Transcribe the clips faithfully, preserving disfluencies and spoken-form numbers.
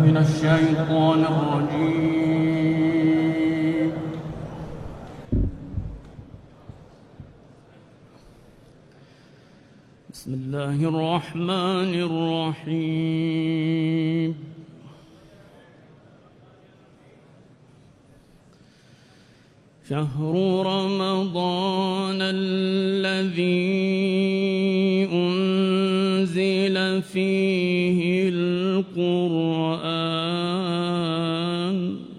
من الشيطان الرجيم. بسم الله الرحمن الرحيم. شهر رمضان الذي أنزل فيه القرآن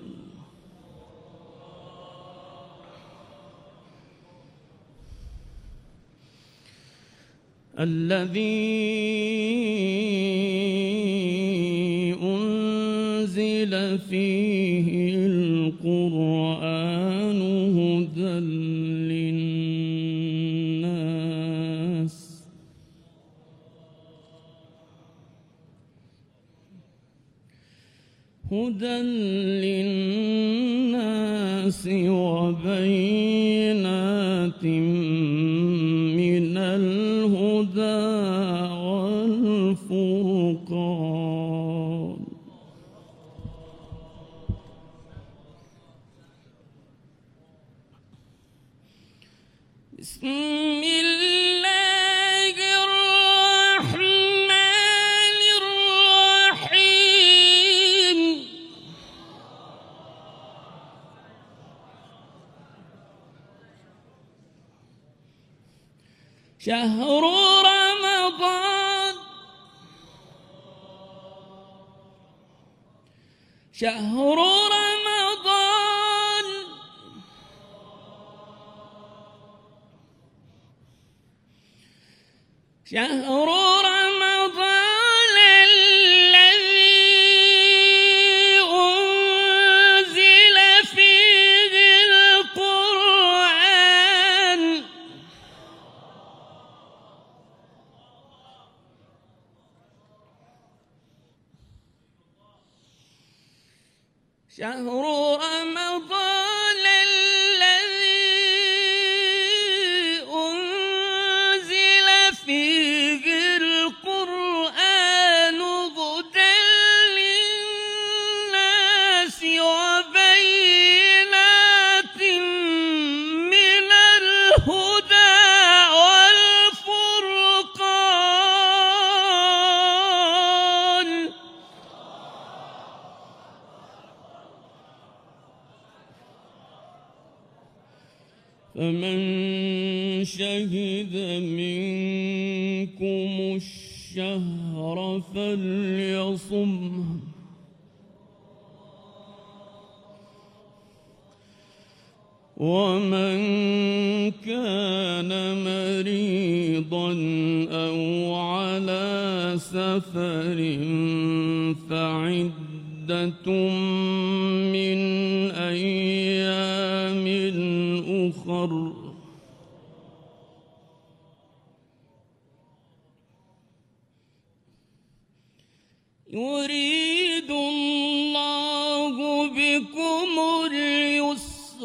الذي أنزل فيه القرآن هدى للناس هدى للناس وبينات من الهدى والفرقان. بسم الله الرحمن الرحيم. شهر رمضان شهر رمضان شهر رمضان الذي أنزل فيه القرآن شهر رمضان الذي أنزل فيه القرآن هدى للناس وبينات من الهدى والفرقان. فمن شهد منكم الشهر فليصمه ومن كان مريضا أو على سفر فعدة من أيام أخر. يريد الله بكم اليسر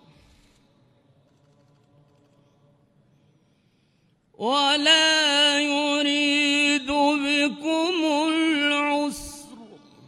ولا يريد بكم العسر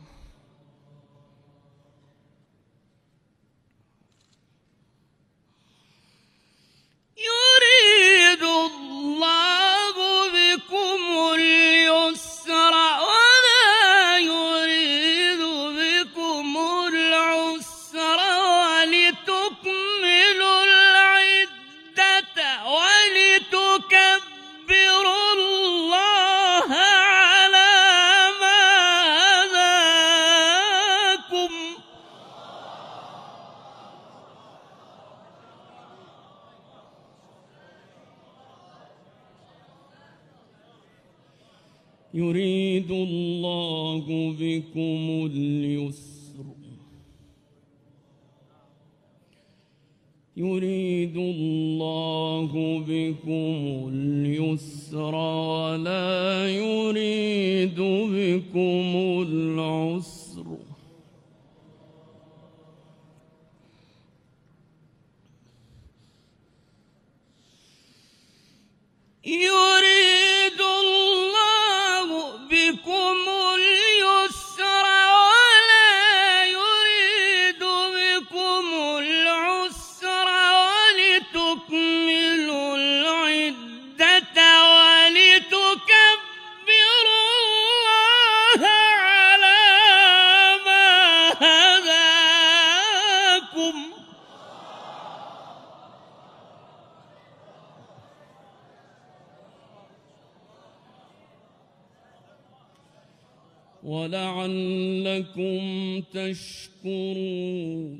يريد الله بكم اليسر ولا يريد بكم العسر ولتكملوا العدة ولتكبروا الله على ما هداكم يريد الله بكم اليسر يريد الله بكم اليسر ولا يريد بكم العسر يريد الله بكم اليسر ولعلكم تشكرون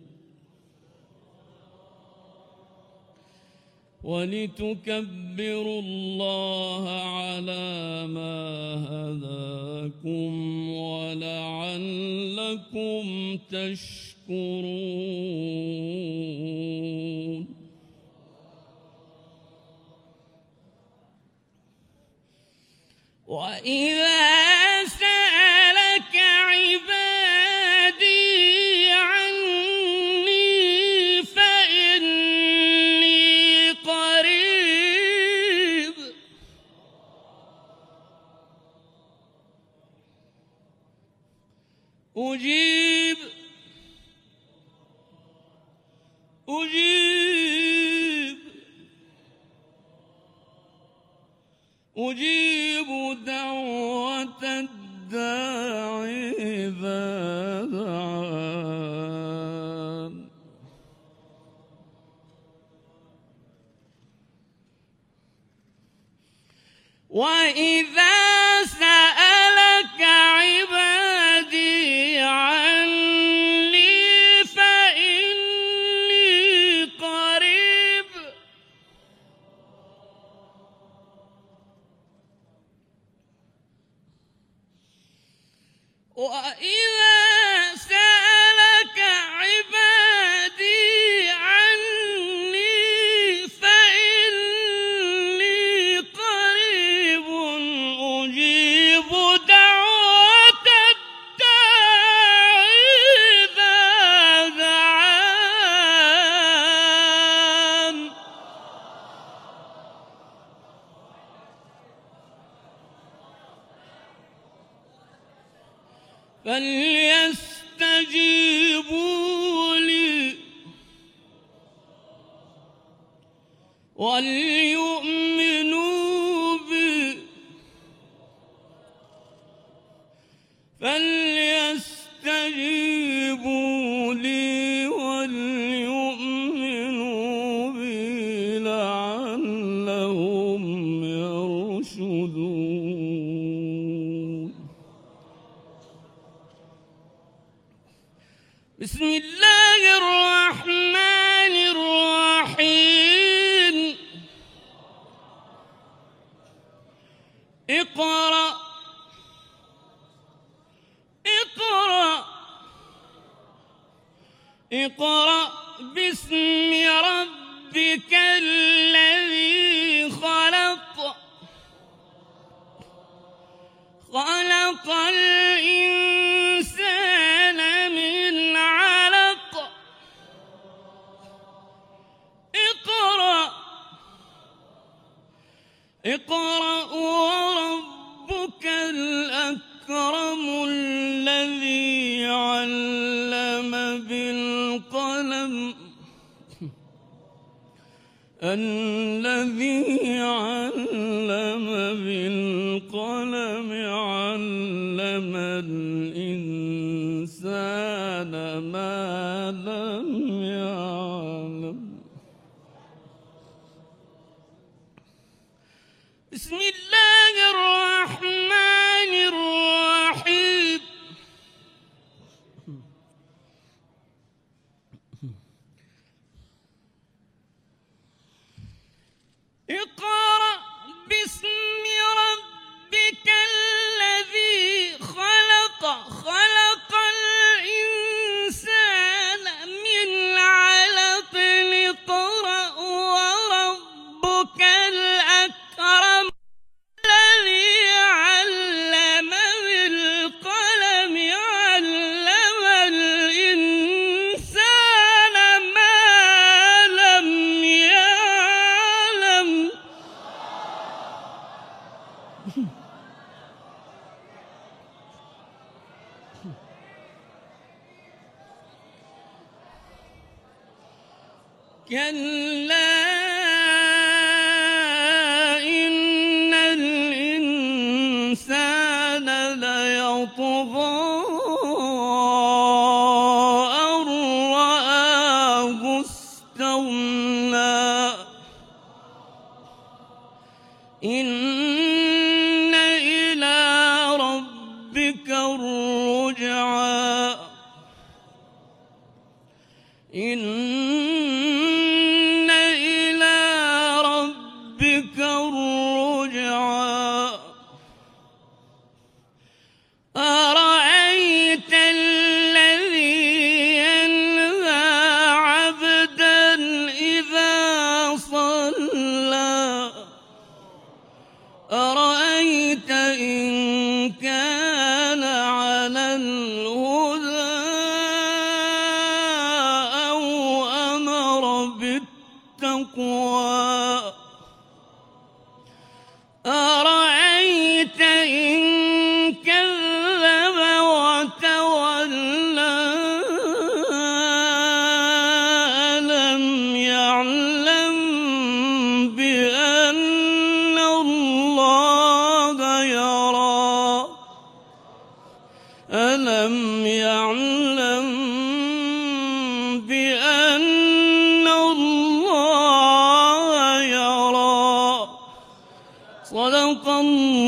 ولتكبروا الله على ما هداكم ولعلكم تشكرون وإذا سألك عبادي عني فإني قريب أجيب أجيب أجيب دعوة الداع إذا دعان وإذا سألك عبادي عني فإني قريب وإذا سألك عبادي عني فإني قريب أجيب دعوة الداع إذا دعان فليستجيبوا لي وليؤمنوا بي فليستجيبوا لي وليؤمنوا بي لعلهم يرشدون بسم الله الرحمن الرحيم اقرأ اقرأ اقرأ باسم ربك الذي خلق خلق الإنسان من علق اقرأ اقرأ وربك الأكرم الذي علم بالقلم الذي علم بالقلم علم الإنسان ما لم يعلم بسم الله الرحمن الرحيم اقرأ باسم ربك الذي خلق خلق الإنسان من علق اقرأ وربك الأكرم الذي علم بالقلم علم الإنسان ما لم يعلم كلا إن الإنسان ليطغى أن رآه استغنى إن إلى ربك الرجعى إن إلى ربك الرجعى أرأيت الذي ينهى عبدا إذا صلى أرأيت إن كان على الهدى أو أمر بالتقوى أرأيت إن كذب وتولى ألم يعلم بأن الله يرى ألم يعلم بأن الله يرى صدق الله